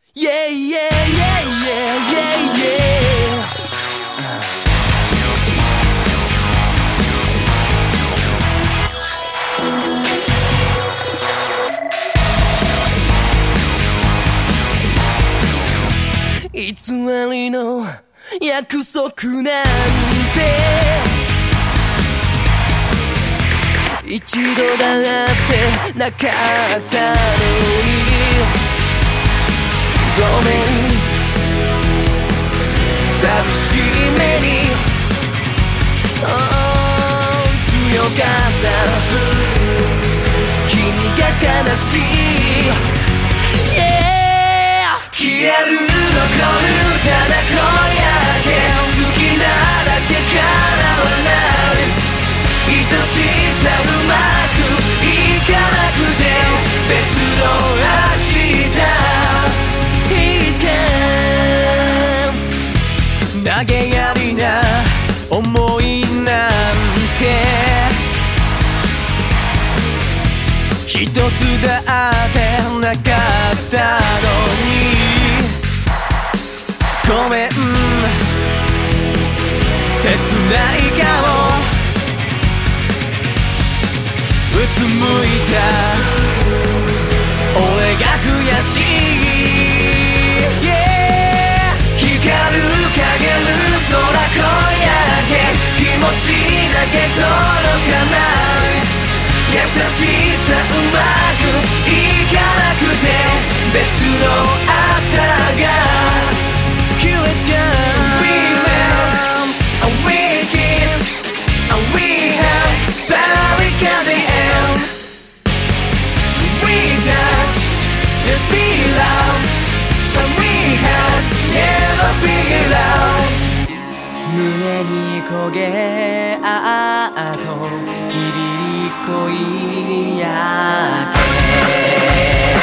Yeah, yeah, yeah, yeah, yeah, yeah. 偽りの約束なんて一度だってなかったのにごめん寂しい目に強かった君が悲しい、yeah、消える残るただ今夜だけ好きなだけ叶わない愛しさうまくいかなくて別の明日投げやりな思いなんて一つだってなかったのにごめん切ない顔うつむいた俺が悔しい、yeah、光る陰る空今夜だけ気持ちだけ届かない優しさうまくいかなくて別の朝が Here it comes We met and we kissed and we have barricaded at the end We touched let's be loud and we had never figured out 胸に焦げあと恋やけ